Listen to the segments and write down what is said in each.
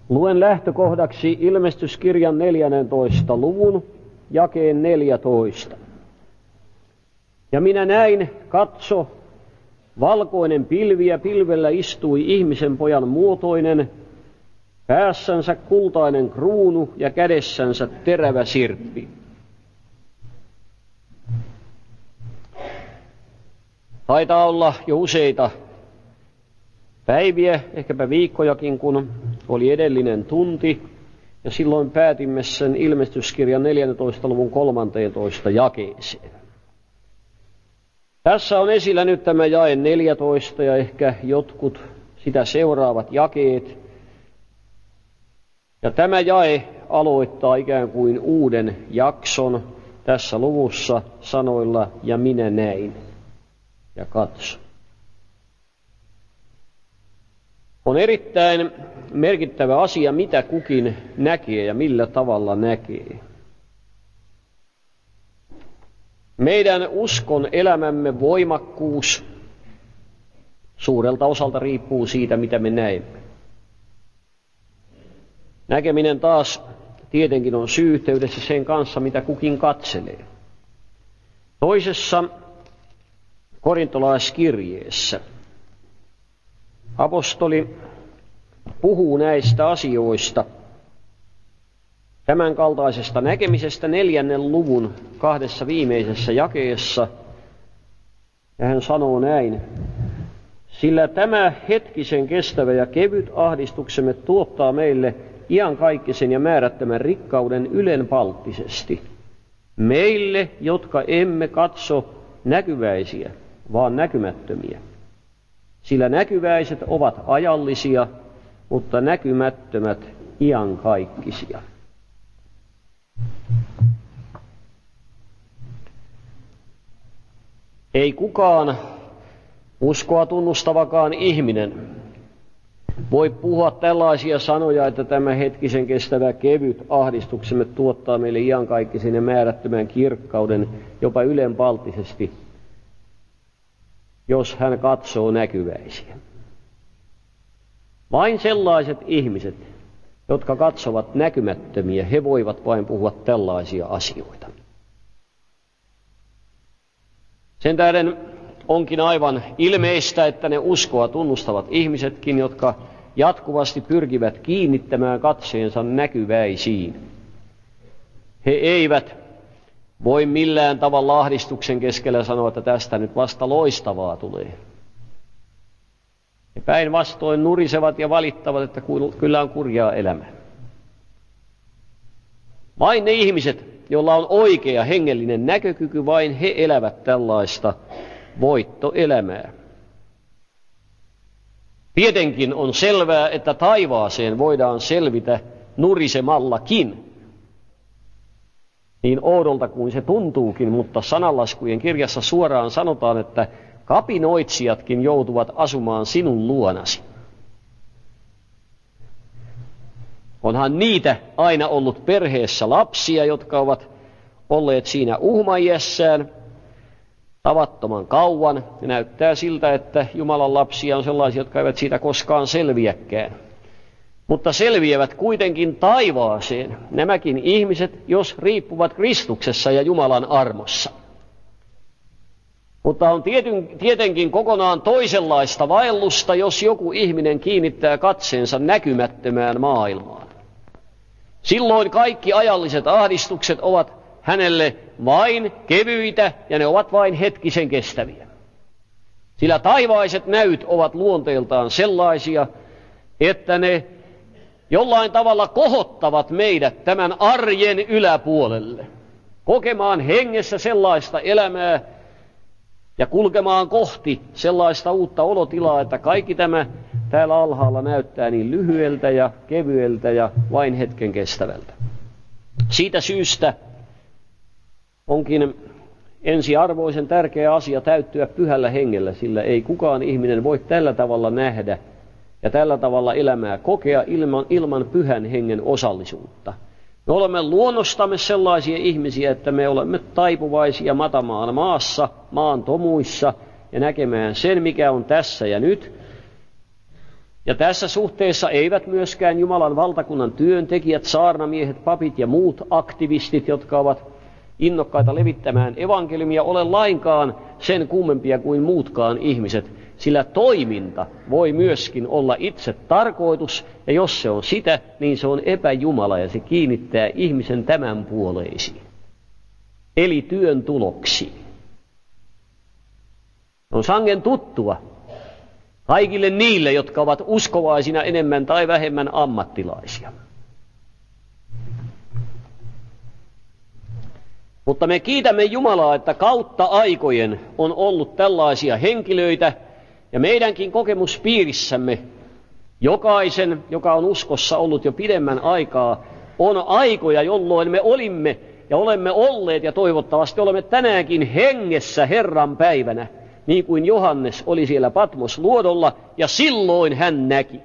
Luen lähtökohdaksi Ilmestyskirjan 14. luvun jakeen 14. Ja minä näin, katso, valkoinen pilvi ja pilvellä istui ihmisen pojan muotoinen, päässänsä kultainen kruunu ja kädessänsä terävä sirppi. Taitaa olla jo useita päiviä, ehkäpä viikkojakin, kun oli edellinen tunti, ja silloin päätimme sen Ilmestyskirjan 14. luvun 13. jakeeseen. Tässä on esillä nyt tämä jae 14 ja ehkä jotkut sitä seuraavat jakeet. Ja tämä jae aloittaa ikään kuin uuden jakson tässä luvussa sanoilla ja minä näin ja katso. On erittäin merkittävä asia, mitä kukin näkee ja millä tavalla näkee. Meidän uskon elämämme voimakkuus suurelta osalta riippuu siitä, mitä me näemme. Näkeminen taas tietenkin on syy-yhteydessä sen kanssa, mitä kukin katselee. Toisessa korintolaiskirjeessä apostoli puhuu näistä asioista, tämän kaltaisesta näkemisestä 4. luvun 2 viimeisessä jakeessa. Ja hän sanoo näin: sillä tämä hetkisen kestävä ja kevyt ahdistuksemme tuottaa meille iankaikkisen ja määrättömän rikkauden ylenpalttisesti. Meille, jotka emme katso näkyväisiä, vaan näkymättömiä. Sillä näkyväiset ovat ajallisia, mutta näkymättömät iankaikkisia. Ei kukaan uskoa tunnustavakaan ihminen voi puhua tällaisia sanoja, että tämä hetkisen kestävä kevyt ahdistuksemme tuottaa meille iankaikkisen ja määrättömän kirkkauden jopa ylenpalttisesti, jos hän katsoo näkyväisiä. Vain sellaiset ihmiset, jotka katsovat näkymättömiä, he voivat vain puhua tällaisia asioita. Sen tähden onkin aivan ilmeistä, että ne uskoa tunnustavat ihmisetkin, jotka jatkuvasti pyrkivät kiinnittämään katseensa näkyväisiin. He eivät voi millään tavalla ahdistuksen keskellä sanoa, että tästä nyt vasta loistavaa tulee. He päinvastoin nurisevat ja valittavat, että kyllä on kurjaa elämää. Vain ne ihmiset, joilla on oikea hengellinen näkökyky, vain he elävät tällaista voittoelämää. Tietenkin on selvää, että taivaaseen voidaan selvitä nurisemallakin. Niin oudolta kuin se tuntuukin, mutta sananlaskujen kirjassa suoraan sanotaan, että kapinoitsijatkin joutuvat asumaan sinun luonasi. Onhan niitä aina ollut perheessä lapsia, jotka ovat olleet siinä uhmaiässään tavattoman kauan. Ja näyttää siltä, että Jumalan lapsia on sellaisia, jotka eivät siitä koskaan selviäkään. Mutta selviävät kuitenkin taivaaseen nämäkin ihmiset, jos riippuvat Kristuksessa ja Jumalan armossa. Mutta on tietenkin kokonaan toisenlaista vaellusta, jos joku ihminen kiinnittää katseensa näkymättömään maailmaan. Silloin kaikki ajalliset ahdistukset ovat hänelle vain kevyitä ja ne ovat vain hetkisen kestäviä. Sillä taivaiset näyt ovat luonteeltaan sellaisia, että ne jollain tavalla kohottavat meidät tämän arjen yläpuolelle, kokemaan hengessä sellaista elämää ja kulkemaan kohti sellaista uutta olotilaa, että kaikki tämä täällä alhaalla näyttää niin lyhyeltä ja kevyeltä ja vain hetken kestävältä. Siitä syystä onkin ensiarvoisen tärkeä asia täyttyä pyhällä hengellä, sillä ei kukaan ihminen voi tällä tavalla nähdä ja tällä tavalla elämää kokea ilman pyhän hengen osallisuutta. Me olemme luonnostamme sellaisia ihmisiä, että me olemme taipuvaisia matamaan maassa, maan tomuissa ja näkemään sen, mikä on tässä ja nyt. Ja tässä suhteessa eivät myöskään Jumalan valtakunnan työntekijät, saarnamiehet, papit ja muut aktivistit, jotka ovat innokkaita levittämään evankeliumia, ole lainkaan sen kummempia kuin muutkaan ihmiset, sillä toiminta voi myöskin olla itse tarkoitus, ja jos se on sitä, niin se on epäjumala ja se kiinnittää ihmisen tämän puoleisiin, eli työn tuloksiin. On sangen tuttua kaikille niille, jotka ovat uskovaisina enemmän tai vähemmän ammattilaisia. Mutta me kiitämme Jumalaa, että kautta aikojen on ollut tällaisia henkilöitä, ja meidänkin kokemuspiirissämme jokaisen, joka on uskossa ollut jo pidemmän aikaa, on aikoja, jolloin me olimme ja olemme olleet ja toivottavasti olemme tänäänkin hengessä Herran päivänä, niin kuin Johannes oli siellä Patmos-luodolla, ja silloin hän näki.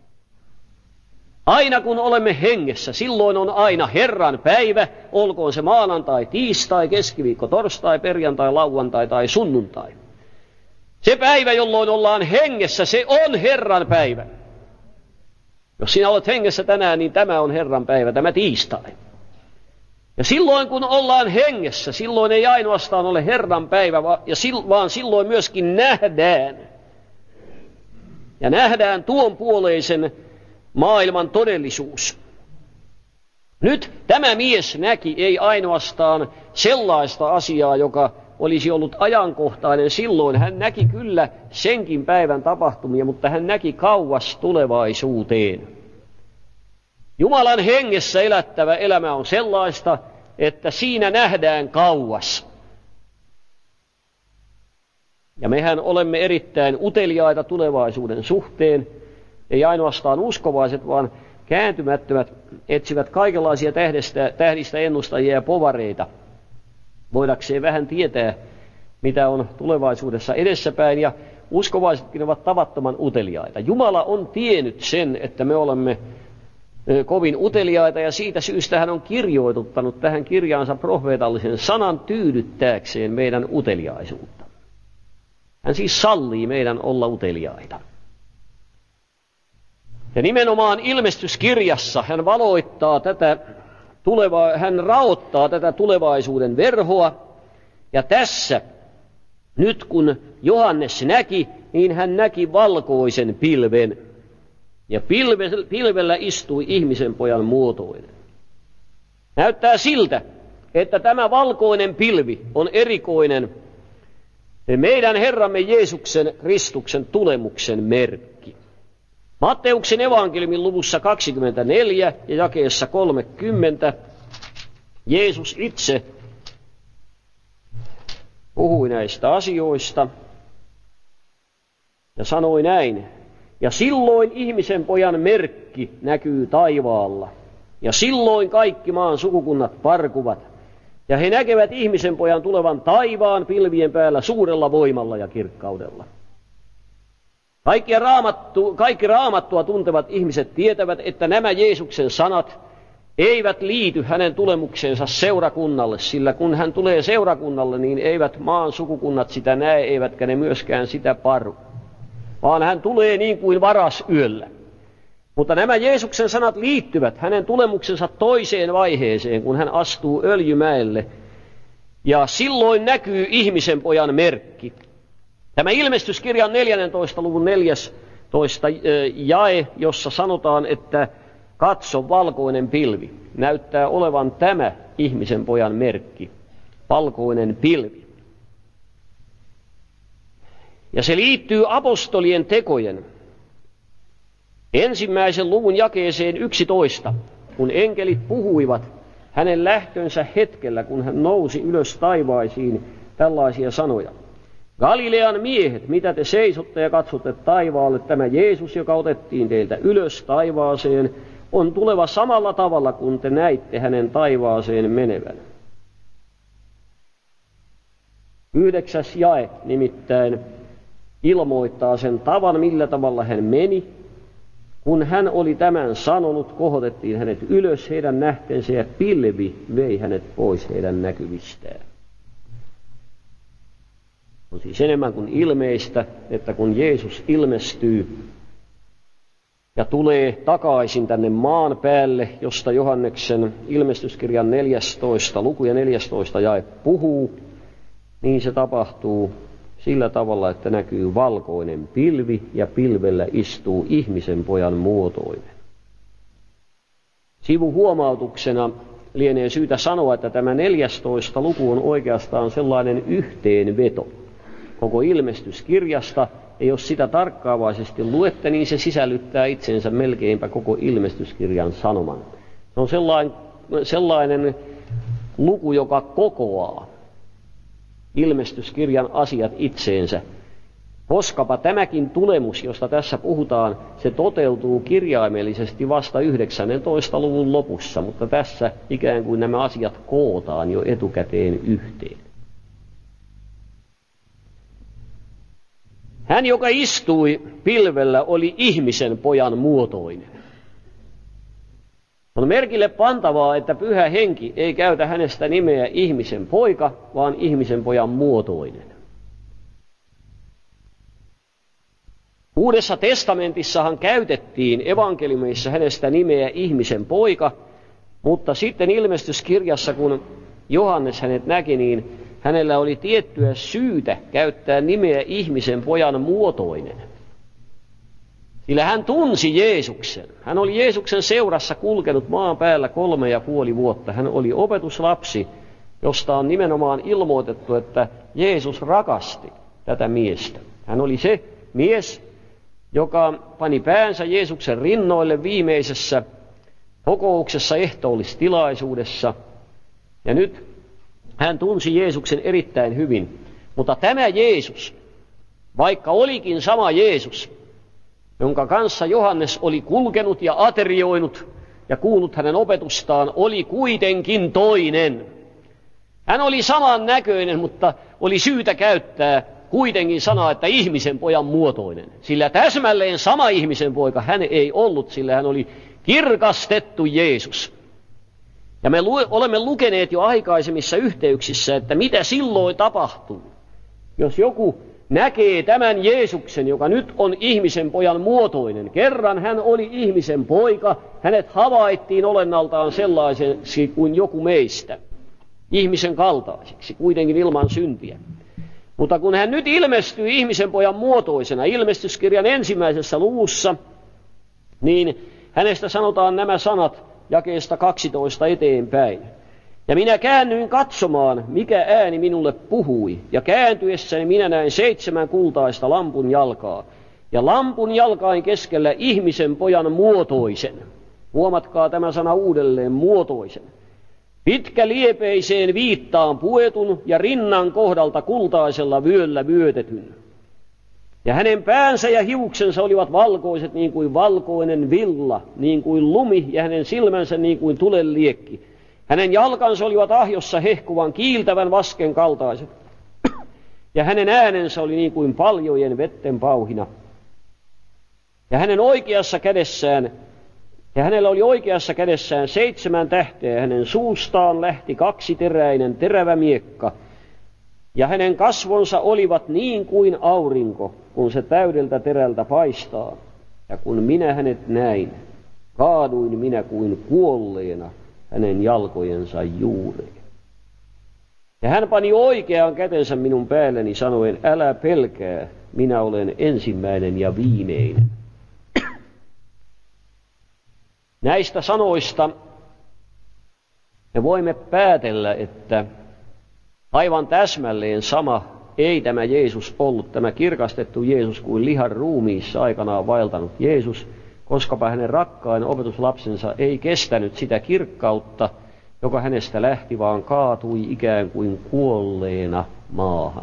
Aina kun olemme hengessä, silloin on aina Herran päivä, olkoon se maanantai, tiistai, keskiviikko, torstai, perjantai, lauantai tai sunnuntai. Se päivä, jolloin ollaan hengessä, se on Herran päivä. Jos sinä olet hengessä tänään, niin tämä on Herran päivä, tämä tiistai. Ja silloin kun ollaan hengessä, silloin ei ainoastaan ole Herran päivä, vaan silloin myöskin nähdään. Ja nähdään tuon puoleisen maailman todellisuus. Nyt tämä mies näki ei ainoastaan sellaista asiaa, joka olisi ollut ajankohtainen silloin. Hän näki kyllä senkin päivän tapahtumia, mutta hän näki kauas tulevaisuuteen. Jumalan hengessä elättävä elämä on sellaista, että siinä nähdään kauas. Ja mehän olemme erittäin uteliaita tulevaisuuden suhteen. Ei ainoastaan uskovaiset, vaan kääntymättömät etsivät kaikenlaisia tähdistä ennustajia ja povareita, voidakseen vähän tietää, mitä on tulevaisuudessa edessäpäin, ja uskovaisetkin ovat tavattoman uteliaita. Jumala on tiennyt sen, että me olemme kovin uteliaita, ja siitä syystä hän on kirjoituttanut tähän kirjaansa profeetallisen sanan tyydyttääkseen meidän uteliaisuutta. Hän siis sallii meidän olla uteliaita. Ja nimenomaan ilmestyskirjassa hän valoittaa hän raottaa tätä tulevaisuuden verhoa. Ja tässä, nyt kun Johannes näki, niin hän näki valkoisen pilven. Ja pilvellä istui ihmisen pojan muotoinen. Näyttää siltä, että tämä valkoinen pilvi on erikoinen meidän Herramme Jeesuksen Kristuksen tulemuksen merkki. Matteuksen evankeliumin luvussa 24 ja jakeessa 30 Jeesus itse puhui näistä asioista ja sanoi näin: ja silloin ihmisen pojan merkki näkyy taivaalla, ja silloin kaikki maan sukukunnat parkuvat, ja he näkevät ihmisen pojan tulevan taivaan pilvien päällä suurella voimalla ja kirkkaudella. Kaikki raamattua tuntevat ihmiset tietävät, että nämä Jeesuksen sanat eivät liity hänen tulemuksensa seurakunnalle, sillä kun hän tulee seurakunnalle, niin eivät maan sukukunnat sitä näe, eivätkä ne myöskään sitä paru, vaan hän tulee niin kuin varas yöllä. Mutta nämä Jeesuksen sanat liittyvät hänen tulemuksensa toiseen vaiheeseen, kun hän astuu Öljymäelle, ja silloin näkyy ihmisen pojan merkki. Tämä ilmestyskirjan 14. luvun 14. jae, jossa sanotaan, että katso valkoinen pilvi, näyttää olevan tämä ihmisen pojan merkki, valkoinen pilvi. Ja se liittyy apostolien tekojen 1. luvun jakeeseen 11, kun enkelit puhuivat hänen lähtönsä hetkellä, kun hän nousi ylös taivaisiin, tällaisia sanoja. Galilean miehet, mitä te seisotte ja katsotte taivaalle, tämä Jeesus, joka otettiin teiltä ylös taivaaseen, on tuleva samalla tavalla, kun te näitte hänen taivaaseen menevän. 9. jae nimittäin ilmoittaa sen tavan, millä tavalla hän meni. Kun hän oli tämän sanonut, kohotettiin hänet ylös heidän nähtensä, ja pilvi vei hänet pois heidän näkyvistään. On siis enemmän kuin ilmeistä, että kun Jeesus ilmestyy, ja tulee takaisin tänne maan päälle, josta Johanneksen ilmestyskirjan 14. luku ja 14. jae puhuu, niin se tapahtuu sillä tavalla, että näkyy valkoinen pilvi ja pilvellä istuu ihmisen pojan muotoinen. Sivuhuomautuksena lienee syytä sanoa, että tämä 14. luku on oikeastaan sellainen yhteenveto koko ilmestyskirjasta, ja jos sitä tarkkaavaisesti luette, niin se sisällyttää itsensä melkeinpä koko ilmestyskirjan sanoman. Se on sellainen luku, joka kokoaa ilmestyskirjan asiat itseensä. Koskapa tämäkin tulemus, josta tässä puhutaan, se toteutuu kirjaimellisesti vasta 19. luvun lopussa, mutta tässä ikään kuin nämä asiat kootaan jo etukäteen yhteen. Hän, joka istui pilvellä, oli ihmisen pojan muotoinen. On merkille pantavaa, että Pyhä Henki ei käytä hänestä nimeä ihmisen poika, vaan ihmisen pojan muotoinen. Uudessa testamentissahan käytettiin evankeliumeissa hänestä nimeä ihmisen poika, mutta sitten ilmestyskirjassa, kun Johannes hänet näki, niin hänellä oli tiettyä syytä käyttää nimeä ihmisen pojan muotoinen. Sillä hän tunsi Jeesuksen. Hän oli Jeesuksen seurassa kulkenut maan päällä 3,5 vuotta. Hän oli opetuslapsi, josta on nimenomaan ilmoitettu, että Jeesus rakasti tätä miestä. Hän oli se mies, joka pani päänsä Jeesuksen rinnoille viimeisessä kokouksessa ehtoollistilaisuudessa. Ja nyt hän tunsi Jeesuksen erittäin hyvin. Mutta tämä Jeesus, vaikka olikin sama Jeesus, jonka kanssa Johannes oli kulkenut ja aterioinut ja kuullut hänen opetustaan, oli kuitenkin toinen. Hän oli saman näköinen, mutta oli syytä käyttää kuitenkin sanaa, että ihmisen pojan muotoinen. Sillä täsmälleen sama ihmisen poika hän ei ollut, sillä hän oli kirkastettu Jeesus. Ja me olemme lukeneet jo aikaisemmissa yhteyksissä, että mitä silloin tapahtuu, jos joku näkee tämän Jeesuksen, joka nyt on ihmisen pojan muotoinen. Kerran hän oli ihmisen poika, hänet havaittiin olennaltaan sellaiseksi kuin joku meistä, ihmisen kaltaisiksi, kuitenkin ilman syntiä. Mutta kun hän nyt ilmestyy ihmisen pojan muotoisena ilmestyskirjan 1. luvussa, niin hänestä sanotaan nämä sanat jakeesta 12 eteenpäin. Ja minä käännyin katsomaan, mikä ääni minulle puhui, ja kääntyessäni minä näin 7 kultaista lampun jalkaa, ja lampun jalkain keskellä ihmisen pojan muotoisen. Huomatkaa tämä sana uudelleen, muotoisen. Pitkä liepeiseen viittaan puetun ja rinnan kohdalta kultaisella vyöllä vyötetyn. Ja hänen päänsä ja hiuksensa olivat valkoiset niin kuin valkoinen villa, niin kuin lumi, ja hänen silmänsä niin kuin tulenliekki. Hänen jalkansa olivat ahjossa hehkuvan kiiltävän vasken kaltaiset, ja hänen äänensä oli niin kuin paljojen vetten pauhina. Ja hänellä oli oikeassa kädessään 7 tähteä, hänen suustaan lähti 2-teräinen terävä miekka, ja hänen kasvonsa olivat niin kuin aurinko, kun se täydeltä terältä paistaa. Ja kun minä hänet näin, kaaduin minä kuin kuolleena hänen jalkojensa juureen. Ja hän pani oikean kätensä minun päälleni sanoen, älä pelkää, minä olen ensimmäinen ja viimeinen. Näistä sanoista me voimme päätellä, että aivan täsmälleen sama ei tämä Jeesus ollut, tämä kirkastettu Jeesus, kuin lihan ruumiissa aikanaan vaeltanut Jeesus, koskapa hänen rakkain opetuslapsensa ei kestänyt sitä kirkkautta, joka hänestä lähti, vaan kaatui ikään kuin kuolleena maahan.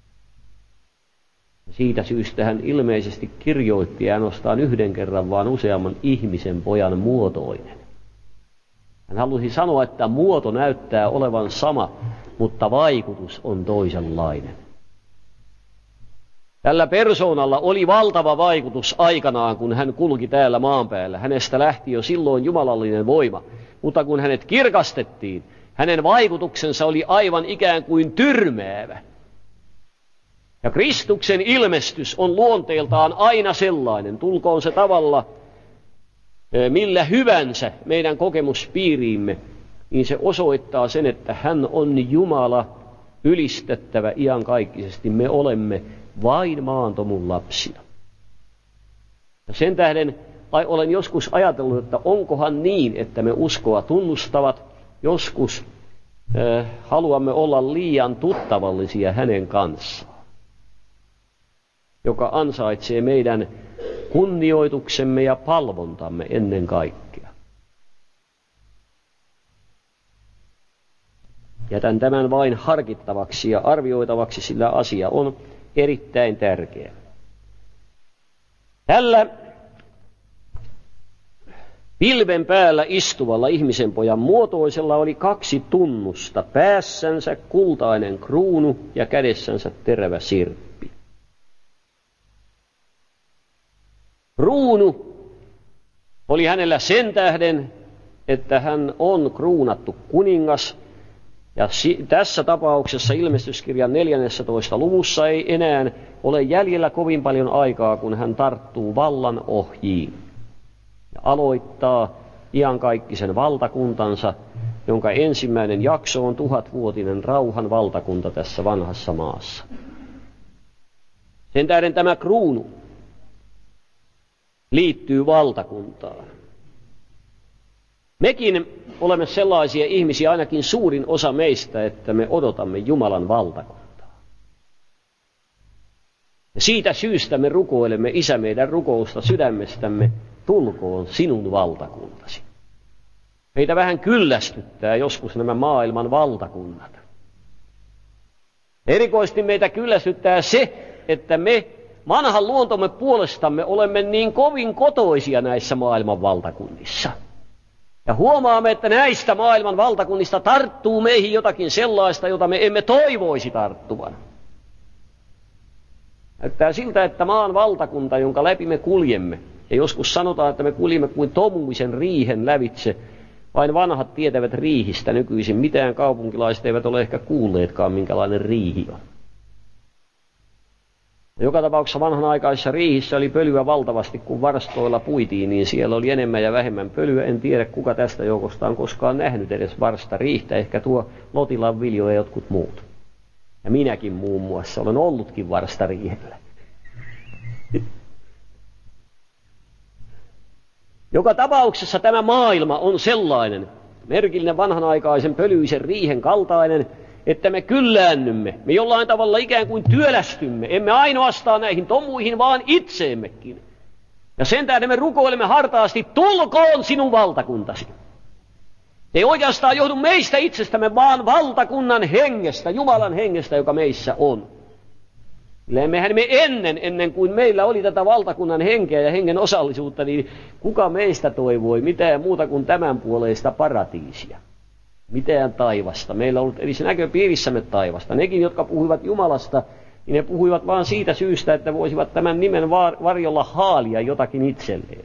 Siitä syystä hän ilmeisesti kirjoitti ainoastaan 1 kerran, vaan useamman ihmisen pojan muotoinen. Hän halusi sanoa, että muoto näyttää olevan sama, mutta vaikutus on toisenlainen. Tällä persoonalla oli valtava vaikutus aikanaan, kun hän kulki täällä maan päällä. Hänestä lähti jo silloin jumalallinen voima, mutta kun hänet kirkastettiin, hänen vaikutuksensa oli aivan ikään kuin tyrmäävä. Ja Kristuksen ilmestys on luonteeltaan aina sellainen, tulkoon se tavalla millä hyvänsä meidän kokemuspiiriimme, niin se osoittaa sen, että hän on Jumala ylistettävä iankaikkisesti. Me olemme vain maantomun lapsina. Ja sen tähden olen joskus ajatellut, että onkohan niin, että me uskoa tunnustavat joskus haluamme olla liian tuttavallisia hänen kanssaan, joka ansaitsee meidän kunnioituksemme ja palvontamme ennen kaikkea. Jätän tämän vain harkittavaksi ja arvioitavaksi, sillä asia on erittäin tärkeä. Tällä pilven päällä istuvalla ihmisenpojan muotoisella oli 2 tunnusta, päässänsä kultainen kruunu ja kädessänsä terävä sirppi. Kruunu oli hänellä sen tähden, että hän on kruunattu kuningas, ja tässä tapauksessa ilmestyskirjan 14. luvussa ei enää ole jäljellä kovin paljon aikaa, kun hän tarttuu vallan ohjiin ja aloittaa iankaikkisen valtakuntansa, jonka ensimmäinen jakso on 1000-vuotinen rauhan valtakunta tässä vanhassa maassa. Sen tähden tämä kruunu liittyy valtakuntaan. Mekin olemme sellaisia ihmisiä, ainakin suurin osa meistä, että me odotamme Jumalan valtakuntaa. Ja siitä syystä me rukoilemme, Isä, meidän rukousta sydämestämme, tulkoon sinun valtakuntasi. Meitä vähän kyllästyttää joskus nämä maailman valtakunnat. Erikoisesti meitä kyllästyttää se, että me vanhan luontomme puolestamme olemme niin kovin kotoisia näissä maailman valtakunnissa. Ja huomaamme, että näistä maailman valtakunnista tarttuu meihin jotakin sellaista, jota me emme toivoisi tarttuvan. Näyttää siltä, että maan valtakunta, jonka läpi me kuljemme, ja joskus sanotaan, että me kuljemme kuin tomuisen riihen lävitse, vain vanhat tietävät riihistä nykyisin. Mitään kaupunkilaiset eivät ole ehkä kuulleetkaan, minkälainen riihi on. Joka tapauksessa vanhanaikaisissa riihissä oli pölyä valtavasti, kun varstoilla puitiin, niin siellä oli enemmän ja vähemmän pölyä. En tiedä, kuka tästä joukosta on koskaan nähnyt edes varsta riihtä, ehkä tuo Lotilan Viljo ja jotkut muut. Ja minäkin muun muassa olen ollutkin varsta riihellä. Joka tapauksessa tämä maailma on sellainen, merkillinen vanhanaikaisen pölyisen riihen kaltainen, että me kylläännymme, me jollain tavalla ikään kuin työlästymme, emme ainoastaan näihin tomuihin, vaan itseemmekin. Ja sen tähden me rukoilemme hartaasti, tulkoon sinun valtakuntasi. Ei oikeastaan johdu meistä itsestämme, vaan valtakunnan hengestä, Jumalan hengestä, joka meissä on. Mehän me ennen kuin meillä oli tätä valtakunnan henkeä ja hengen osallisuutta, niin kuka meistä toivoi mitään muuta kuin tämän puoleista paratiisia? Mitään taivasta. Meillä on ollut edes näköpiirissämme taivasta. Nekin, jotka puhuivat Jumalasta, niin ne puhuivat vain siitä syystä, että voisivat tämän nimen varjolla haalia jotakin itselleen.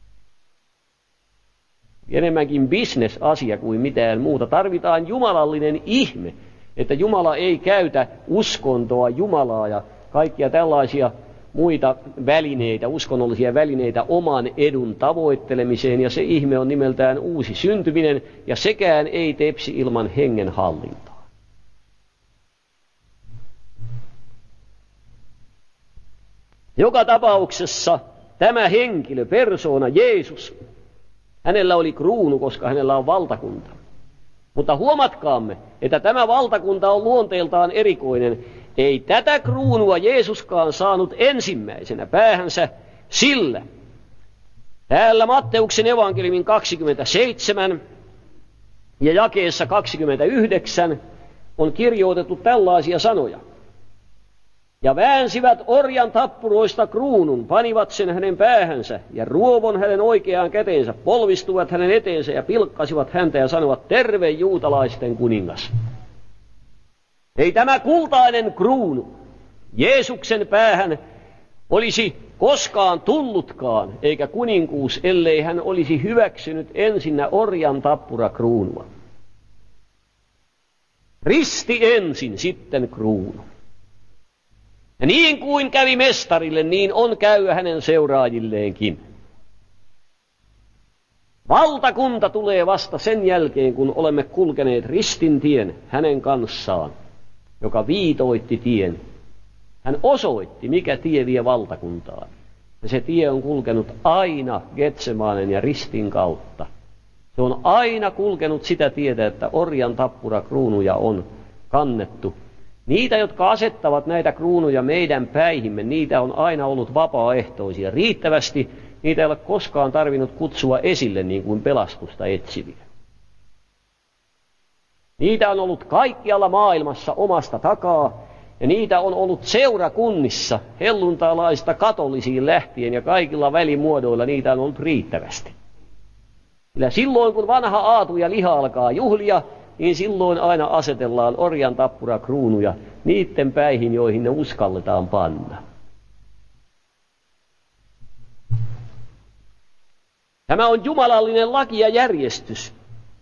Enemmänkin bisnesasia kuin mitään muuta. Tarvitaan jumalallinen ihme, että Jumala ei käytä uskontoa, Jumalaa ja kaikkia tällaisia muita välineitä, uskonnollisia välineitä oman edun tavoittelemiseen, ja se ihme on nimeltään uusi syntyminen, ja sekään ei tepsi ilman hengen hallintaa. Joka tapauksessa tämä henkilö, persoona, Jeesus, hänellä oli kruunu, koska hänellä on valtakunta. Mutta huomatkaamme, että tämä valtakunta on luonteeltaan erikoinen. Ei tätä kruunua Jeesuskaan saanut ensimmäisenä päähänsä, sillä täällä Matteuksen evankeliumin 27 ja jakeessa 29 on kirjoitettu tällaisia sanoja. Ja väänsivät orjan tappuroista kruunun, panivat sen hänen päähänsä ja ruovon hänen oikeaan käteensä, polvistuvat hänen eteensä ja pilkkasivat häntä ja sanovat, terve juutalaisten kuningas. Ei tämä kultainen kruunu Jeesuksen päähän olisi koskaan tullutkaan, eikä kuninkuus, ellei hän olisi hyväksynyt ensinnä orjan tappurakruunua. Risti ensin, sitten kruunu. Ja niin kuin kävi mestarille, niin on käy hänen seuraajilleenkin. Valtakunta tulee vasta sen jälkeen, kun olemme kulkeneet ristin tien hänen kanssaan, joka viitoitti tien. Hän osoitti, mikä tie vie valtakuntaan. Ja se tie on kulkenut aina Getsemaanen ja ristin kautta. Se on aina kulkenut sitä tietä, että orjan tappurakruunuja on kannettu. Niitä, jotka asettavat näitä kruunuja meidän päihimme, niitä on aina ollut vapaaehtoisia. Riittävästi niitä ei ole koskaan tarvinnut kutsua esille niin kuin pelastusta etsiviä. Niitä on ollut kaikkialla maailmassa omasta takaa, ja niitä on ollut seurakunnissa, helluntalaista katolisiin lähtien ja kaikilla välimuodoilla niitä on ollut riittävästi. Sillä silloin, kun vanha aatu ja liha alkaa juhlia, niin silloin aina asetellaan orjan tappurakruunuja niiden päihin, joihin ne uskalletaan panna. Tämä on jumalallinen laki ja järjestys.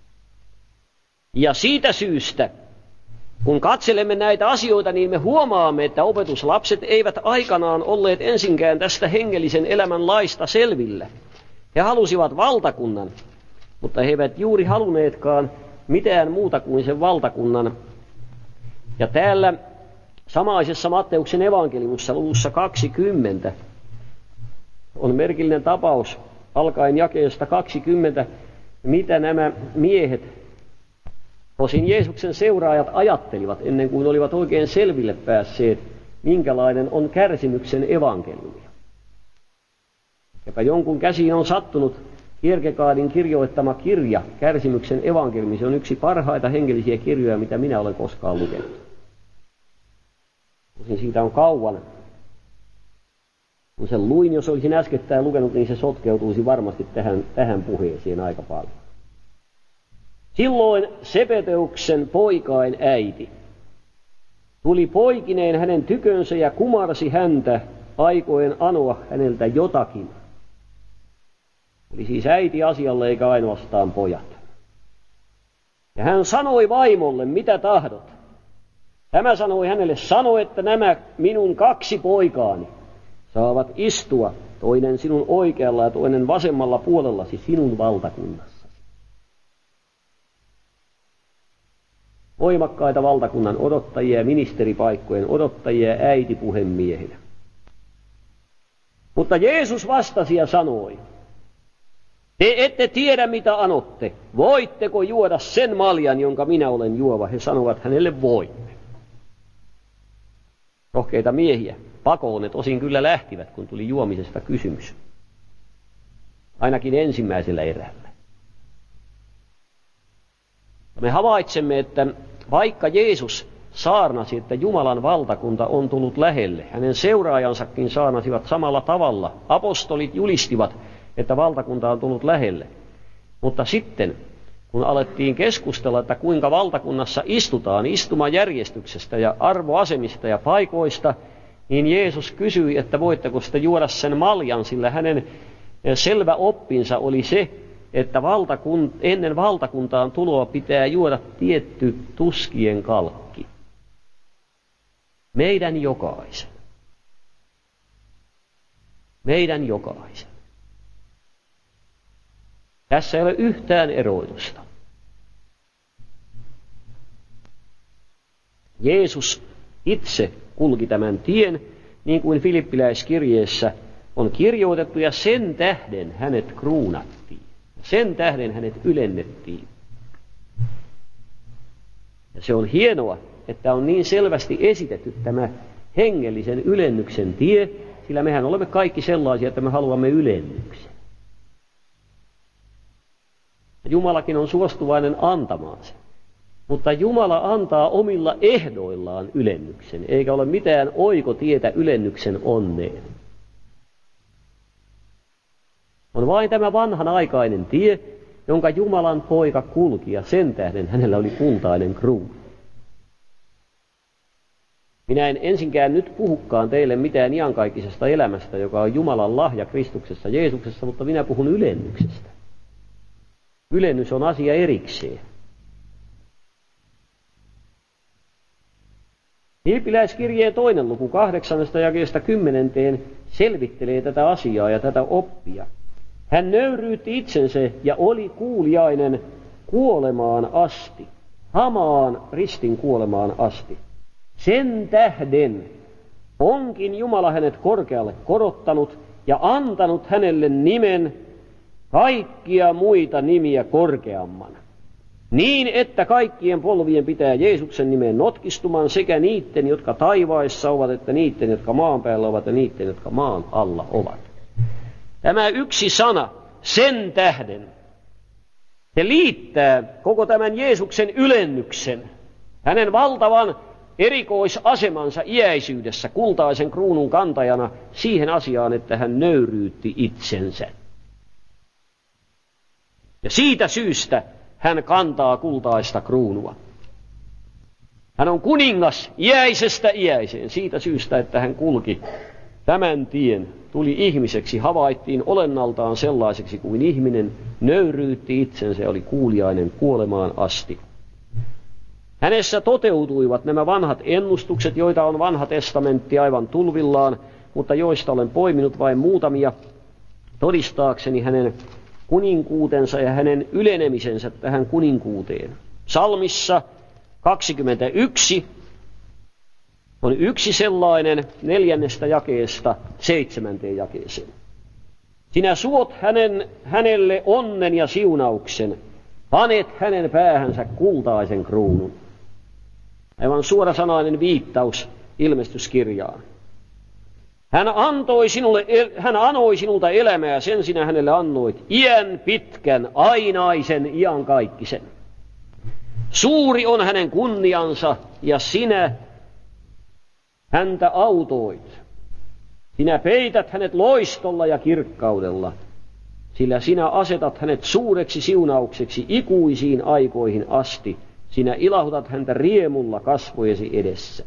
Ja siitä syystä, kun katselemme näitä asioita, niin me huomaamme, että opetuslapset eivät aikanaan olleet ensinkään tästä hengellisen elämän laista selvillä. He halusivat valtakunnan, mutta he eivät juuri halunneetkaan mitään muuta kuin sen valtakunnan. Ja täällä samaisessa Matteuksen evankeliumissa luvussa 20 on merkillinen tapaus alkaen jakeesta 20, mitä nämä miehet, tosin Jeesuksen seuraajat, ajattelivat ennen kuin olivat oikein selville päässeet, minkälainen on kärsimyksen evankeliumi. Jopa jonkun käsiin on sattunut Kierkegaardin kirjoittama kirja, Kärsimyksen evankeliumi. Se on yksi parhaita hengellisiä kirjoja, mitä minä olen koskaan lukenut. Tosin siitä on kauan. Kun sen luin, jos olisin äskettäin lukenut, niin se sotkeutuisi varmasti tähän puheeseen aika paljon. Silloin Sebedeuksen poikain äiti tuli poikineen hänen tykönsä ja kumarsi häntä, aikoen anoa häneltä jotakin. Oli siis äiti asialle eikä ainoastaan pojat. Ja hän sanoi vaimolle, mitä tahdot. Tämä sanoi hänelle, sano, että nämä minun 2 poikaani saavat istua, toinen sinun oikealla ja toinen vasemmalla puolellasi sinun valtakunnassasi. Voimakkaita valtakunnan odottajia ja ministeripaikkojen odottajia ja äitipuhemiehiä. Mutta Jeesus vastasi ja sanoi, te ette tiedä mitä anotte. Voitteko juoda sen maljan, jonka minä olen juova? He sanovat hänelle, voimme. Rohkeita miehiä. Pakoon ne tosin kyllä lähtivät, kun tuli juomisesta kysymys. Ainakin ensimmäisellä erällä. Me havaitsemme, että vaikka Jeesus saarnasi, että Jumalan valtakunta on tullut lähelle, hänen seuraajansakin saarnasivat samalla tavalla. Apostolit julistivat, että valtakunta on tullut lähelle. Mutta sitten, kun alettiin keskustella, että kuinka valtakunnassa istutaan, istumajärjestyksestä ja arvoasemista ja paikoista, niin Jeesus kysyi, että voitteko sitä juoda sen maljan, sillä hänen selvä oppinsa oli se, että ennen valtakuntaan tuloa pitää juoda tietty tuskien kalkki. Meidän jokaisen. Meidän jokaisen. Tässä ei ole yhtään eroitusta. Jeesus itse kulki tämän tien, niin kuin Filippiläiskirjeessä on kirjoitettu, ja sen tähden hänet kruunattiin. Sen tähden hänet ylennettiin. Ja se on hienoa, että on niin selvästi esitetty tämä hengellisen ylennyksen tie, sillä mehän olemme kaikki sellaisia, että me haluamme ylennyksen. Jumalakin on suostuvainen antamaan sen. Mutta Jumala antaa omilla ehdoillaan ylennyksen, eikä ole mitään oikotietä ylennyksen onneen. On vain tämä vanhanaikainen tie, jonka Jumalan poika kulki, ja sen tähden hänellä oli kultainen kruunu. Minä en ensinkään nyt puhukaan teille mitään iankaikkisesta elämästä, joka on Jumalan lahja Kristuksessa Jeesuksessa, mutta minä puhun ylennyksestä. Ylennys on asia erikseen. Filippiläiskirjeen 2. luku 8. jakeesta 10 selvittelee tätä asiaa ja tätä oppia. Hän nöyryytti itsensä ja oli kuuliainen kuolemaan asti, hamaan ristin kuolemaan asti. Sen tähden onkin Jumala hänet korkealle korottanut ja antanut hänelle nimen kaikkia muita nimiä korkeamman. Niin, että kaikkien polvien pitää Jeesuksen nimeen notkistumaan sekä niiden, jotka taivaissa ovat, että niiden, jotka maan päällä ovat ja niiden, jotka maan alla ovat. Tämä yksi sana, sen tähden, se liittää koko tämän Jeesuksen ylennyksen, hänen valtavan erikoisasemansa iäisyydessä kultaisen kruunun kantajana siihen asiaan, että hän nöyryytti itsensä. Ja siitä syystä hän kantaa kultaista kruunua. Hän on kuningas iäisestä iäiseen siitä syystä, että hän kulki tämän tien, tuli ihmiseksi, havaittiin olennaltaan sellaiseksi kuin ihminen, nöyryytti itsensä ja oli kuuliainen kuolemaan asti. Hänessä toteutuivat nämä vanhat ennustukset, joita on vanha testamentti aivan tulvillaan, mutta joista olen poiminut vain muutamia todistaakseni hänen kuninkuutensa ja hänen ylenemisensä tähän kuninkuuteen. Psalmissa 21 on yksi sellainen 4. jakeesta 7. jakeeseen. Sinä suot hänelle onnen ja siunauksen, panet hänen päähänsä kultaisen kruunun. Aivan suorasanainen viittaus ilmestyskirjaan. Hän anoi sinulta elämää, sen sinä hänelle annoit, iän pitkän, ainaisen, iankaikkisen. Suuri on hänen kunniansa, ja sinä häntä autoit. Sinä peität hänet loistolla ja kirkkaudella, sillä sinä asetat hänet suureksi siunaukseksi ikuisiin aikoihin asti. Sinä ilahdutat häntä riemulla kasvojesi edessä.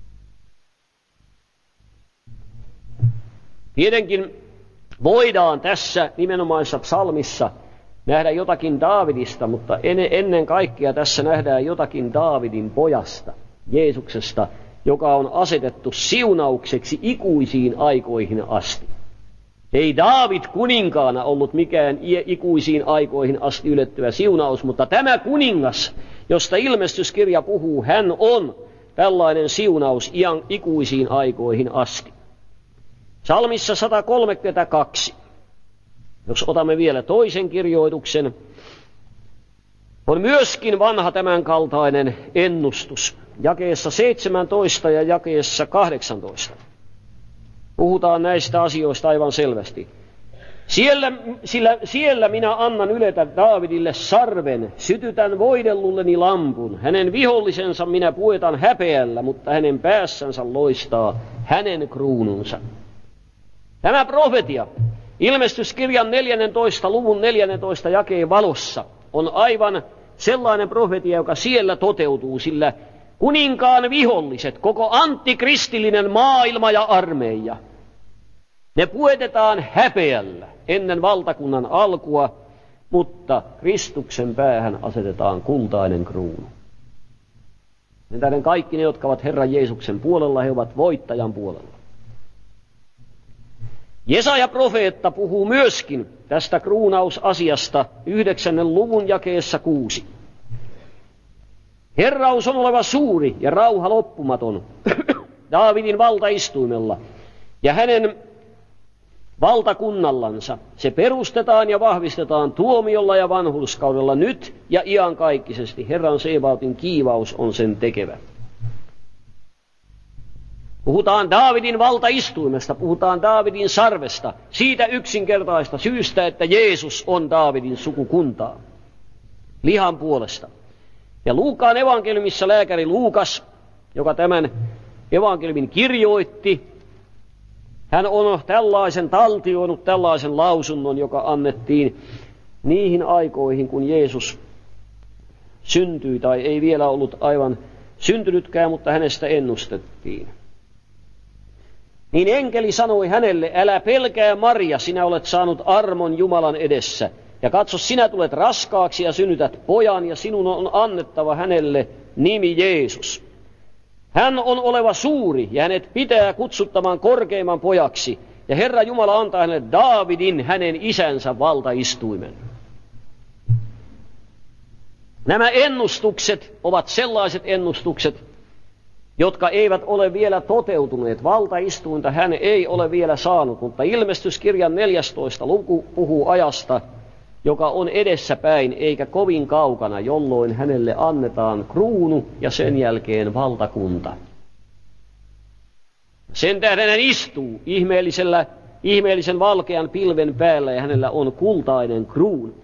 Tietenkin voidaan tässä nimenomaisessa psalmissa nähdä jotakin Daavidista, mutta ennen kaikkea tässä nähdään jotakin Daavidin pojasta, Jeesuksesta, joka on asetettu siunaukseksi ikuisiin aikoihin asti. Ei Daavid kuninkaana ollut mikään ikuisiin aikoihin asti ylettyvä siunaus, mutta tämä kuningas, josta ilmestyskirja puhuu, hän on tällainen siunaus ikuisiin aikoihin asti. Psalmissa 132, jos otamme vielä toisen kirjoituksen, on myöskin vanha tämänkaltainen ennustus. Jakeessa 17 ja jakeessa 18. Puhutaan näistä asioista aivan selvästi. Siellä minä annan yletä Daavidille sarven, sytytän voidellulleni lampun. Hänen vihollisensa minä puetan häpeällä, mutta hänen päässänsä loistaa hänen kruununsa. Tämä profetia ilmestyskirjan 14. luvun 14. jakeen valossa on aivan sellainen profetia, joka siellä toteutuu, sillä kuninkaan viholliset, koko antikristillinen maailma ja armeija, ne puetetaan häpeällä ennen valtakunnan alkua, mutta Kristuksen päähän asetetaan kultainen kruunu. Sen tähden kaikki ne, jotka ovat Herran Jeesuksen puolella, he ovat voittajan puolella. Jesaja profeetta puhuu myöskin tästä kruunausasiasta 9. luvun jakeessa 6. Herraus on oleva suuri ja rauha loppumaton Daavidin valtaistuimella ja hänen valtakunnallansa. Se perustetaan ja vahvistetaan tuomiolla ja vanhurskaudella nyt ja iankaikkisesti. Herran Seebautin kiivaus on sen tekevä. Puhutaan Daavidin valtaistuimesta, puhutaan Daavidin sarvesta, siitä yksinkertaista syystä, että Jeesus on Daavidin sukukuntaa, lihan puolesta. Ja Luukaan evankeliumissa lääkäri Luukas, joka tämän evankeliumin kirjoitti, hän on tällaisen taltioinut, tällaisen lausunnon, joka annettiin niihin aikoihin, kun Jeesus syntyi, tai ei vielä ollut aivan syntynytkään, mutta hänestä ennustettiin. Niin enkeli sanoi hänelle, älä pelkää Maria, sinä olet saanut armon Jumalan edessä. Ja katso, sinä tulet raskaaksi ja synnytät pojan, ja sinun on annettava hänelle nimi Jeesus. Hän on oleva suuri, ja hänet pitää kutsuttamaan korkeimman pojaksi, ja Herra Jumala antaa hänelle Daavidin, hänen isänsä, valtaistuimen. Nämä ennustukset ovat sellaiset ennustukset, jotka eivät ole vielä toteutuneet. Valtaistuinta hän ei ole vielä saanut, mutta Ilmestyskirjan 14. luku puhuu ajasta, joka on edessäpäin eikä kovin kaukana, jolloin hänelle annetaan kruunu ja sen jälkeen valtakunta. Sen tähden hän istuu ihmeellisen valkean pilven päällä ja hänellä on kultainen kruunu.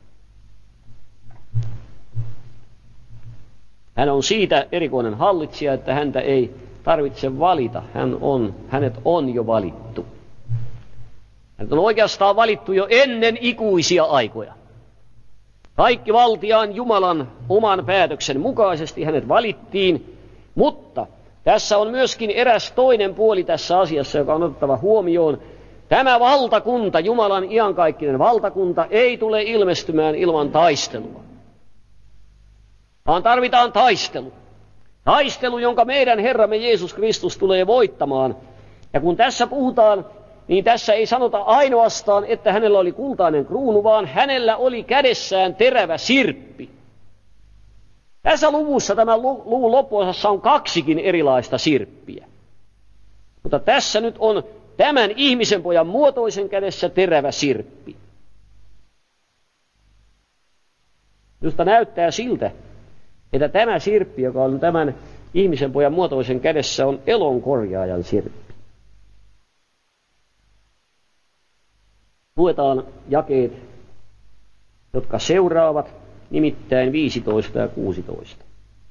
Hän on siitä erikoinen hallitsija, että häntä ei tarvitse valita. Hänet on jo valittu. Hänet on oikeastaan valittu jo ennen ikuisia aikoja. Kaikki valtiaan Jumalan oman päätöksen mukaisesti hänet valittiin, mutta tässä on myöskin eräs toinen puoli tässä asiassa, joka on otettava huomioon. Tämä valtakunta, Jumalan iankaikkinen valtakunta, ei tule ilmestymään ilman taistelua. Vaan tarvitaan taistelu. Taistelu, jonka meidän Herramme Jeesus Kristus tulee voittamaan. Ja kun tässä puhutaan, niin tässä ei sanota ainoastaan, että hänellä oli kultainen kruunu, vaan hänellä oli kädessään terävä sirppi. Tässä luvussa, tämän luvun loppuosassa on 2 erilaista sirppiä. Mutta tässä nyt on tämän ihmisen pojan muotoisen kädessä terävä sirppi. Josta näyttää siltä, että tämä sirppi, joka on tämän ihmisen pojan muotoisen kädessä, on elonkorjaajan sirppi. Luetaan jakeet, jotka seuraavat, nimittäin 15 ja 16.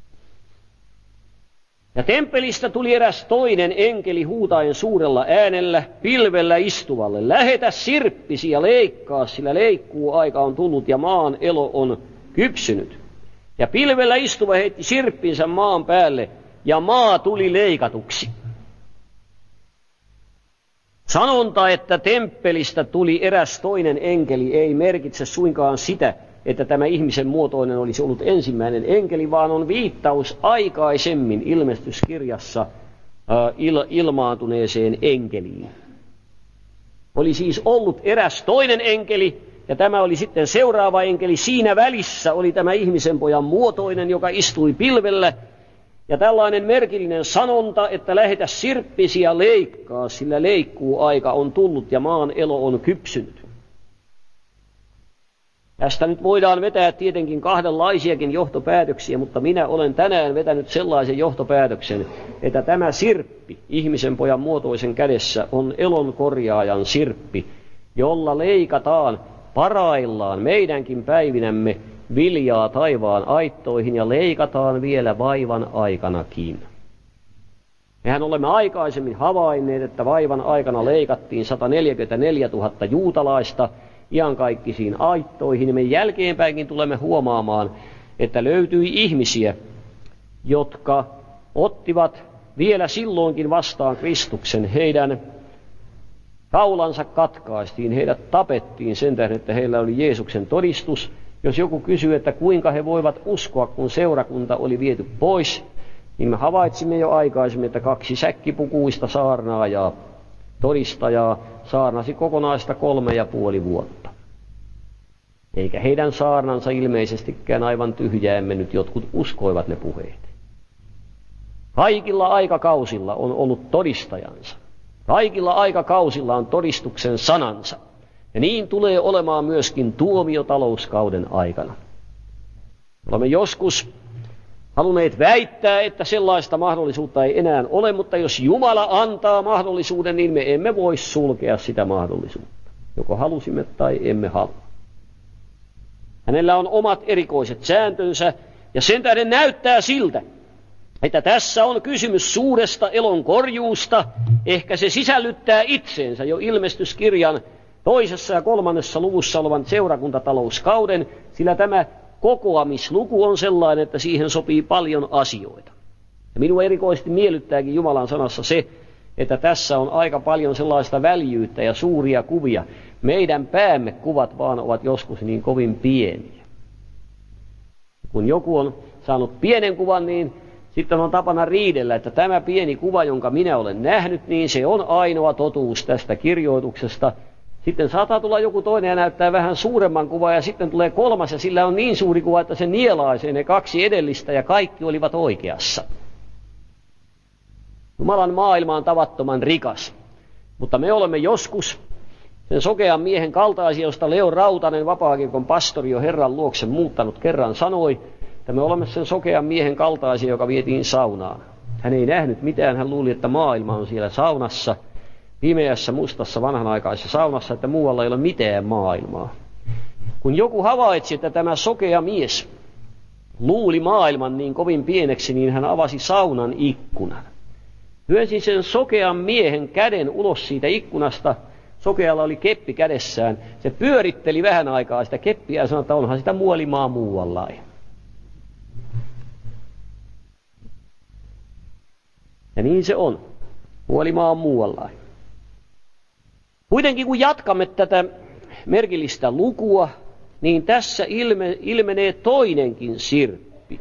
Ja temppelistä tuli eräs toinen enkeli huutaen suurella äänellä pilvellä istuvalle: lähetä sirppisi ja leikkaa, sillä leikkuu aika on tullut ja maan elo on kypsynyt. Ja pilvellä istuva heitti sirppinsä maan päälle, ja maa tuli leikatuksi. Sanonta, että temppelistä tuli eräs toinen enkeli, ei merkitse suinkaan sitä, että tämä ihmisen muotoinen olisi ollut ensimmäinen enkeli, vaan on viittaus aikaisemmin ilmestyskirjassa ilmaantuneeseen enkeliin. Oli siis ollut eräs toinen enkeli, ja tämä oli sitten seuraava enkeli. Siinä välissä oli tämä ihmisen pojan muotoinen, joka istui pilvellä. Ja tällainen merkillinen sanonta, että lähetä sirppisi ja leikkaa, sillä leikkuu aika on tullut ja maan elo on kypsynyt. Tästä nyt voidaan vetää tietenkin kahdenlaisiakin johtopäätöksiä, mutta minä olen tänään vetänyt sellaisen johtopäätöksen, että tämä sirppi ihmisen pojan muotoisen kädessä on elonkorjaajan sirppi, jolla leikataan paraillaan meidänkin päivinämme viljaa taivaan aittoihin ja leikataan vielä vaivan aikanakin. Mehän olemme aikaisemmin havainneet, että vaivan aikana leikattiin 144 000 juutalaista iankaikkisiin aittoihin, ja me jälkeenpäinkin tulemme huomaamaan, että löytyi ihmisiä, jotka ottivat vielä silloinkin vastaan Kristuksen. Heidän kaulansa katkaistiin, heidät tapettiin sen tähden, että heillä oli Jeesuksen todistus. Jos joku kysyy, että kuinka he voivat uskoa, kun seurakunta oli viety pois, niin me havaitsimme jo aikaisemmin, että 2 säkkipukuista saarnaajaa, todistajaa, saarnasi kokonaista 3,5 vuotta. Eikä heidän saarnansa ilmeisestikään aivan tyhjään mennyt, jotkut uskoivat ne puheet. Kaikilla aikakausilla on ollut todistajansa. Kaikilla aikakausilla on todistuksen sanansa. Ja niin tulee olemaan myöskin tuomiotalouskauden aikana. Olemme joskus halunneet väittää, että sellaista mahdollisuutta ei enää ole, mutta jos Jumala antaa mahdollisuuden, niin me emme voi sulkea sitä mahdollisuutta. Joko halusimme tai emme halua. Hänellä on omat erikoiset sääntönsä, ja sen tähden näyttää siltä, että tässä on kysymys suuresta elonkorjuusta. Ehkä se sisällyttää itseensä jo Ilmestyskirjan 2. ja 3. luvussa olevan seurakuntatalouskauden, sillä tämä kokoamisluku on sellainen, että siihen sopii paljon asioita. Ja minua erikoisesti miellyttääkin Jumalan sanassa se, että tässä on aika paljon sellaista väljyyttä ja suuria kuvia. Meidän päämme kuvat vaan ovat joskus niin kovin pieniä. Kun joku on saanut pienen kuvan, niin sitten on tapana riidellä, että tämä pieni kuva, jonka minä olen nähnyt, niin se on ainoa totuus tästä kirjoituksesta. Sitten saattaa tulla joku toinen ja näyttää vähän suuremman kuvan, ja sitten tulee kolmas, ja sillä on niin suuri kuva, että se nielaisee ne kaksi edellistä, ja kaikki olivat oikeassa. Jumalan maailma on tavattoman rikas, mutta me olemme joskus sen sokean miehen kaltaisia, josta Leo Rautanen, Vapaakirkon pastori, jo Herran luokse muuttanut, kerran sanoi, että me olemme sen sokean miehen kaltaisia, joka vietiin saunaan. Hän ei nähnyt mitään, hän luuli, että maailma on siellä saunassa, pimeässä, mustassa, vanhanaikaisessa saunassa, että muualla ei ole mitään maailmaa. Kun joku havaitsi, että tämä sokea mies luuli maailman niin kovin pieneksi, niin hän avasi saunan ikkunan. Hyönsi sen sokean miehen käden ulos siitä ikkunasta. Sokealla oli keppi kädessään. Se pyöritteli vähän aikaa sitä keppiä ja sanoi, että onhan sitä muolimaa muualla. Ja niin se on. Muolimaa on muualla. Kuitenkin kun jatkamme tätä merkillistä lukua, niin tässä ilmenee toinenkin sirppi.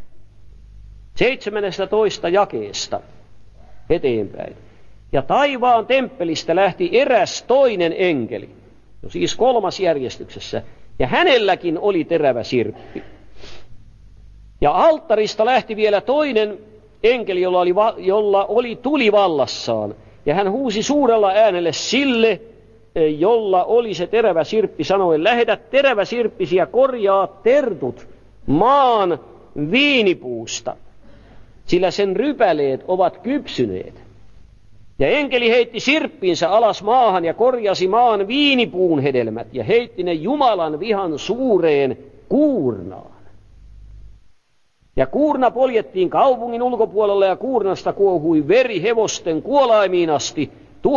17 jakeesta eteenpäin. Ja taivaan temppelistä lähti eräs toinen enkeli, siis 3. järjestyksessä, ja hänelläkin oli terävä sirppi. Ja alttarista lähti vielä toinen enkeli, jolla oli tuli vallassaan, ja hän huusi suurella äänelle sille, jolla oli se terävä sirppi, sanoen, lähetä terävä sirppisi ja korjaa tertut maan viinipuusta, sillä sen rypäleet ovat kypsyneet. Ja enkeli heitti sirppinsä alas maahan ja korjasi maan viinipuun hedelmät ja heitti ne Jumalan vihan suureen kuurnaan. Ja kuurna poljettiin kaupungin ulkopuolella ja kuurnasta kuohui veri hevosten kuolaimiin asti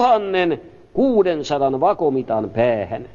1600 vakomitan päähän.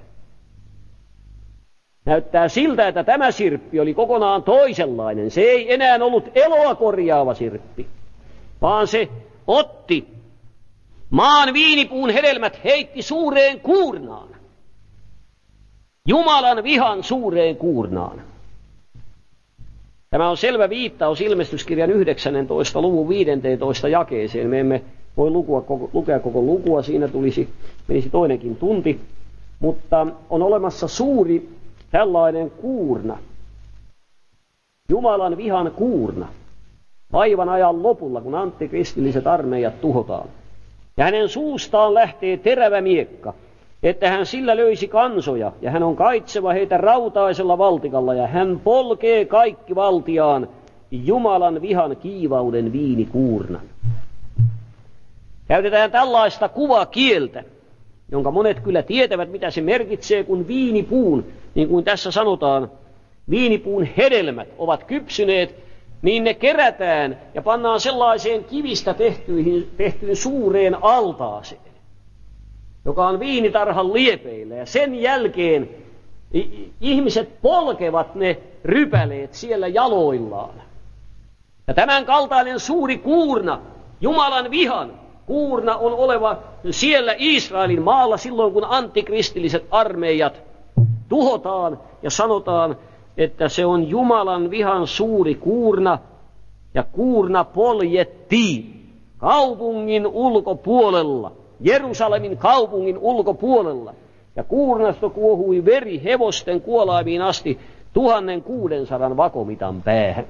Näyttää siltä, että tämä sirppi oli kokonaan toisenlainen. Se ei enää ollut eloa korjaava sirppi, vaan se otti maan viinipuun hedelmät, heitti suureen kuurnaan. Jumalan vihan suureen kuurnaan. Tämä on selvä viittaus ilmestyskirjan 19. luvun 15. jakeeseen. Me emme voi lukea koko lukua, siinä menisi toinenkin tunti. Mutta on olemassa suuri tällainen kuurna, Jumalan vihan kuurna, aivan ajan lopulla, kun antikristilliset armeijat tuhotaan. Ja hänen suustaan lähtee terävä miekka, että hän sillä löisi kansoja, ja hän on kaitseva heitä rautaisella valtikalla, ja hän polkee kaikki valtiaan Jumalan vihan kiivauden viinikuurnan. Käytetään tällaista kuvakieltä, jonka monet kyllä tietävät, mitä se merkitsee, kun viinipuun, niin kuin tässä sanotaan, viinipuun hedelmät ovat kypsyneet, niin ne kerätään ja pannaan sellaiseen kivistä tehtyyn suureen altaaseen, joka on viinitarhan liepeillä. Ja sen jälkeen ihmiset polkevat ne rypäleet siellä jaloillaan. Ja tämän kaltainen suuri kuurna, Jumalan vihan kuurna, on oleva siellä Israelin maalla silloin, kun antikristilliset armeijat tuhotaan ja sanotaan, että se on Jumalan vihan suuri kuurna, ja kuurna poljettiin kaupungin ulkopuolella, Jerusalemin kaupungin ulkopuolella, ja kuurnasta kuohui veri hevosten kuolaimiin asti 1600 vakomitan päähän.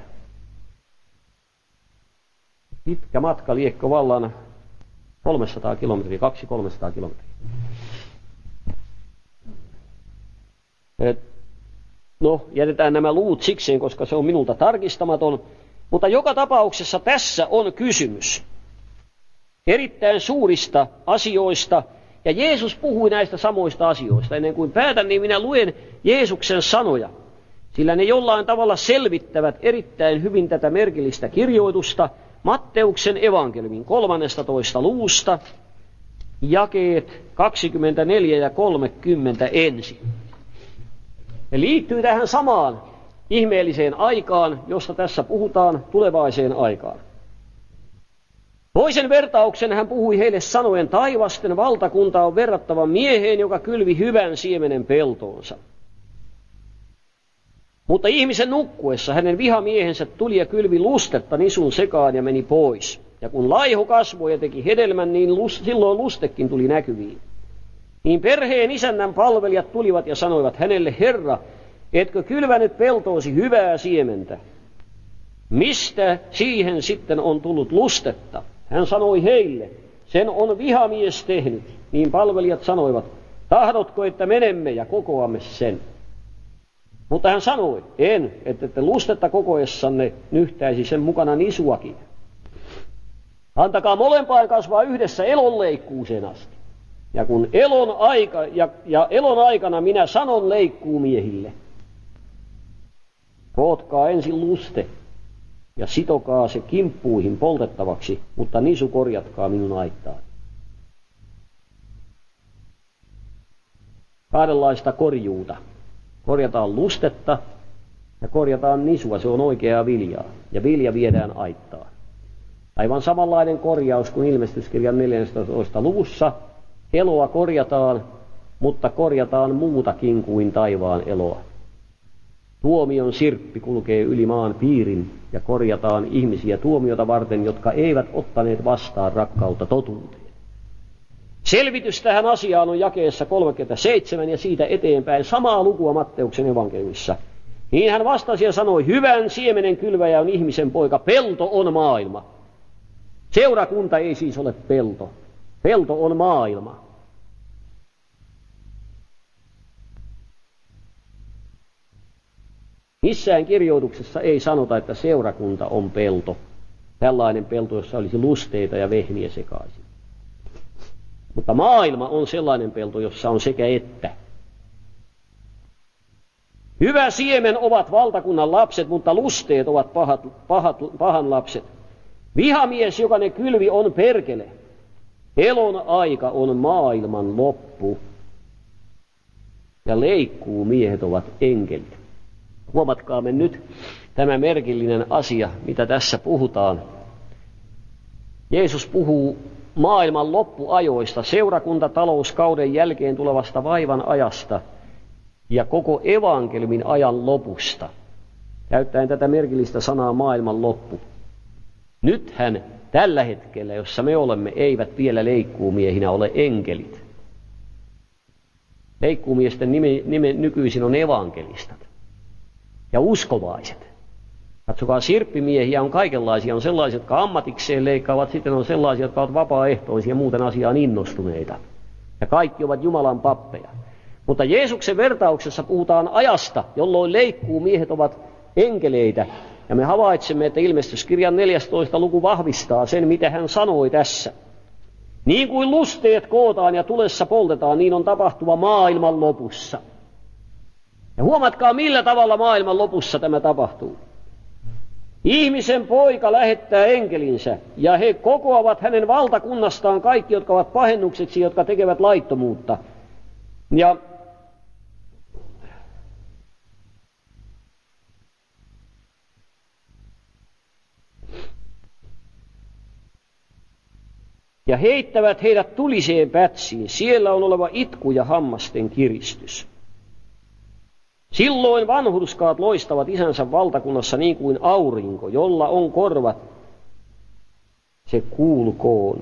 Pitkä matka liekko vallan 300 kilometriä, 200-300 kilometriä. No, jätetään nämä luvut sikseen, koska se on minulta tarkistamaton. Mutta joka tapauksessa tässä on kysymys erittäin suurista asioista. Ja Jeesus puhui näistä samoista asioista. Ennen kuin päätän, niin minä luen Jeesuksen sanoja, sillä ne jollain tavalla selvittävät erittäin hyvin tätä merkillistä kirjoitusta Matteuksen evankeliumin 13. luvusta, jakeet 24 ja 30 ensin. Ne liittyy tähän samaan ihmeelliseen aikaan, josta tässä puhutaan, tulevaiseen aikaan. Toisen vertauksen hän puhui heille sanoen, taivasten valtakunta on verrattava mieheen, joka kylvi hyvän siemenen peltoonsa. Mutta ihmisen nukkuessa hänen vihamiehensä tuli ja kylvi lustetta nisun sekaan ja meni pois. Ja kun laiho kasvoi ja teki hedelmän, niin silloin lustekin tuli näkyviin. Niin perheen isännän palvelijat tulivat ja sanoivat hänelle, Herra, etkö kylvänyt peltoosi hyvää siementä? Mistä siihen sitten on tullut lustetta? Hän sanoi heille, sen on vihamies tehnyt. Niin palvelijat sanoivat, tahdotko, että menemme ja kokoamme sen? Mutta hän sanoi, en, että te lustetta kokoessanne nyhtäisi sen mukana nisuakin. Antakaa molempaan kasvaa yhdessä elonleikkuuseen asti. Ja kun elon aikana minä sanon leikkuumiehille, kootkaa ensin luste ja sitokaa se kimppuihin poltettavaksi, mutta nisu korjatkaa minun aittaan. Kahdenlaista korjuuta. Korjataan lustetta ja korjataan nisua, se on oikeaa viljaa. Ja vilja viedään aittaan. Aivan samanlainen korjaus kuin ilmestyskirjan 14. luvussa. Eloa korjataan, mutta korjataan muutakin kuin taivaan eloa. Tuomion sirppi kulkee yli maan piirin ja korjataan ihmisiä tuomiota varten, jotka eivät ottaneet vastaan rakkautta totuuteen. Selvitys tähän asiaan on jakeessa 37 ja siitä eteenpäin samaa lukua Matteuksen evankeliumissa. Niin hän vastasi ja sanoi, hyvän siemenen kylväjä on ihmisen poika, pelto on maailma. Seurakunta ei siis ole pelto. Pelto on maailma. Missään kirjoituksessa ei sanota, että seurakunta on pelto. Tällainen pelto, jossa olisi lusteita ja vehmiä sekaisin. Mutta maailma on sellainen pelto, jossa on sekä että. Hyvä siemen ovat valtakunnan lapset, mutta lusteet ovat pahan lapset. Vihamies, joka ne kylvi, on perkele. Elon aika on maailman loppu. Ja leikkuu miehet ovat enkelit. Huomatkaamme nyt tämä merkillinen asia, mitä tässä puhutaan. Jeesus puhuu maailman loppuajoista, seurakuntatalouskauden jälkeen tulevasta vaivan ajasta ja koko evankeliumin ajan lopusta. Käyttäen tätä merkillistä sanaa maailman loppu. Nythän tällä hetkellä, jossa me olemme, eivät vielä leikkuumiehinä ole enkelit. Leikkuumiesten nime nykyisin on evankelistat ja uskovaiset. Katsokaa, sirppimiehiä on kaikenlaisia. On sellaisia, jotka ammatikseen leikkaavat, sitten on sellaisia, jotka ovat vapaaehtoisia, muuten asiaan innostuneita. Ja kaikki ovat Jumalan pappeja. Mutta Jeesuksen vertauksessa puhutaan ajasta, jolloin leikkuumiehet ovat enkeleitä. Ja me havaitsemme, että ilmestyskirjan 14. luku vahvistaa sen, mitä hän sanoi tässä. Niin kuin lusteet kootaan ja tulessa poltetaan, niin on tapahtuva maailman lopussa. Ja huomatkaa, millä tavalla maailman lopussa tämä tapahtuu. Ihmisen poika lähettää enkelinsä, ja he kokoavat hänen valtakunnastaan kaikki, jotka ovat pahennukseksi, jotka tekevät laittomuutta. Ja heittävät heidät tuliseen pätsiin. Siellä on oleva itku ja hammasten kiristys. Silloin vanhurskaat loistavat isänsä valtakunnassa niin kuin aurinko, jolla on korvat, se kuulkoon.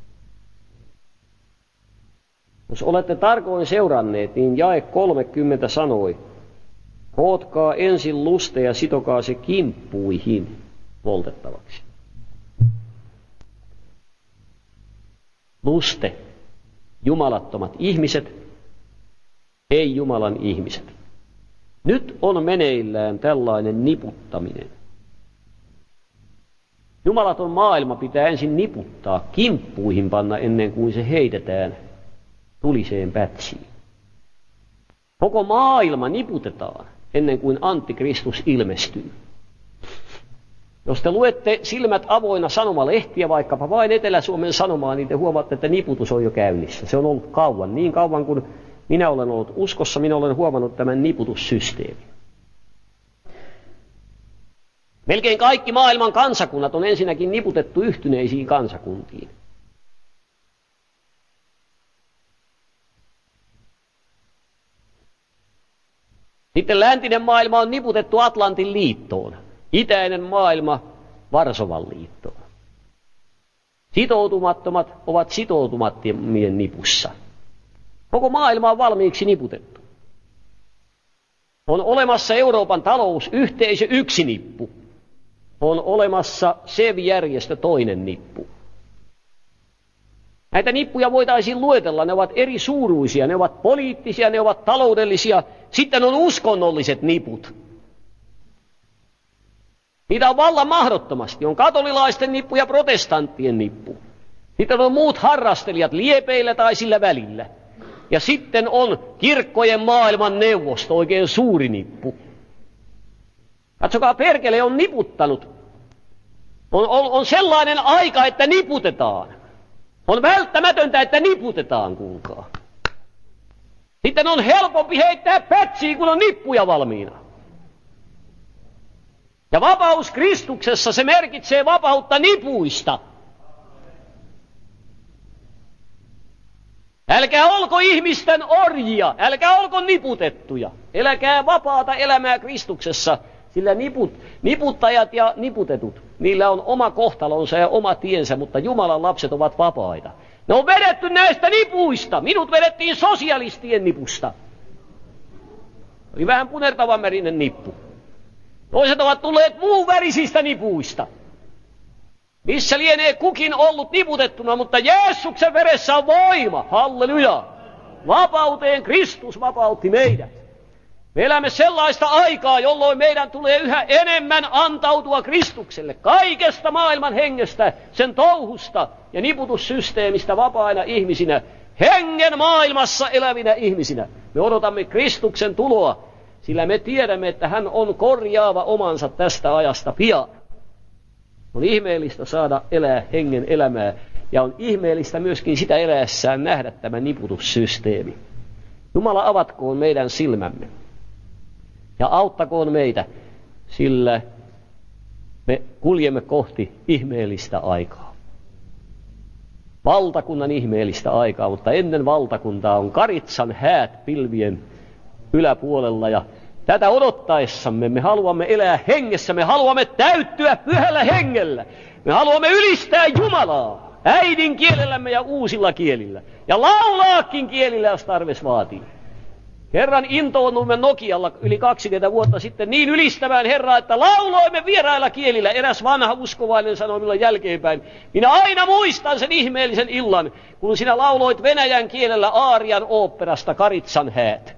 Jos olette tarkoin seuranneet, niin jae 30 sanoi, kootkaa ensin luste ja sitokaa se kimppuihin poltettavaksi. Luste, jumalattomat ihmiset, ei Jumalan ihmiset. Nyt on meneillään tällainen niputtaminen. Jumalaton maailma pitää ensin niputtaa, kimppuihin panna ennen kuin se heitetään tuliseen pätsiin. Koko maailma niputetaan ennen kuin Antikristus ilmestyy. Jos te luette silmät avoina sanomalehtiä, vaikkapa vain Etelä-Suomen Sanomaa, niin te huomaatte, että niputus on jo käynnissä. Se on ollut kauan, niin kauan kuin minä olen ollut uskossa, minä olen huomannut tämän niputussysteemin. Melkein kaikki maailman kansakunnat on ensinnäkin niputettu yhtyneisiin kansakuntiin. Sitten läntinen maailma on niputettu Atlantin liittoon. Itäinen maailma Varsovan liittoon. Sitoutumattomat ovat sitoutumattomien nipussa. Koko maailma on valmiiksi niputettu. On olemassa Euroopan talousyhteisö yksi nippu. On olemassa SEV-järjestö toinen nippu. Näitä nippuja voitaisiin luetella, ne ovat eri suuruisia, ne ovat poliittisia, ne ovat taloudellisia. Sitten on uskonnolliset niput. Niitä on vallan mahdottomasti. On katolilaisten nippu ja protestanttien nippu. Sitten on muut harrastelijat liepeillä tai sillä välillä. Ja sitten on kirkkojen maailman neuvosto, oikein suuri nippu. Katsokaa, perkele on niputtanut. On sellainen aika, että niputetaan. On välttämätöntä, että niputetaan, kuulkaa. Sitten on helpompi heittää pätsiä, kun on nippuja valmiina. Ja vapaus Kristuksessa, se merkitsee vapautta nipuista. Älkää olko ihmisten orjia, älkää olko niputettuja. Eläkää vapaata elämää Kristuksessa, sillä niputtajat ja niputetut, niillä on oma kohtalonsa ja oma tiensä, mutta Jumalan lapset ovat vapaita. Ne on vedetty näistä nipuista. Minut vedettiin sosialistien nipusta. Oli vähän punertavan värinen nippu. Toiset ovat tulleet muun värisistä nipuista. Missä lienee kukin ollut niputettuna, mutta Jeesuksen veressä on voima. Halleluja! Vapauteen Kristus vapautti meidät. Me elämme sellaista aikaa, jolloin meidän tulee yhä enemmän antautua Kristukselle. Kaikesta maailman hengestä, sen touhusta ja niputussysteemistä vapaina ihmisinä. Hengen maailmassa elävinä ihmisinä. Me odotamme Kristuksen tuloa, sillä me tiedämme, että hän on korjaava omansa tästä ajasta pian. On ihmeellistä saada elää hengen elämää, ja on ihmeellistä myöskin sitä eläessään nähdä tämä niputussysteemi. Jumala avatkoon meidän silmämme ja auttakoon meitä, sillä me kuljemme kohti ihmeellistä aikaa. Valtakunnan ihmeellistä aikaa, mutta ennen valtakuntaa on Karitsan häät pilvien yläpuolella, ja tätä odottaessamme me haluamme elää hengessä, me haluamme täyttyä pyhällä hengellä. Me haluamme ylistää Jumalaa äidinkielellämme ja uusilla kielillä. Ja laulaakin kielillä, jos tarves vaatii. Kerran intoudumme Nokialla yli 20 vuotta sitten niin ylistämään Herraa, että lauloimme vierailla kielillä. Eräs vanha uskovainen sanoi minulle jälkeenpäin: minä aina muistan sen ihmeellisen illan, kun sinä lauloit venäjän kielellä Aarian oopperasta Karitsan häät.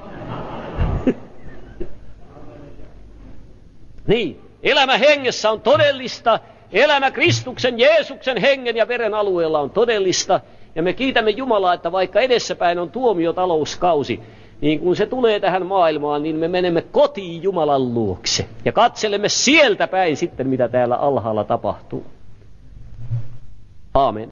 Niin, elämä hengessä on todellista, elämä Kristuksen, Jeesuksen hengen ja veren alueella on todellista, ja me kiitämme Jumalaa, että vaikka edessäpäin on tuomiotalouskausi, niin kun se tulee tähän maailmaan, niin me menemme kotiin Jumalan luokse ja katselemme sieltä päin sitten, mitä täällä alhaalla tapahtuu. Aamen.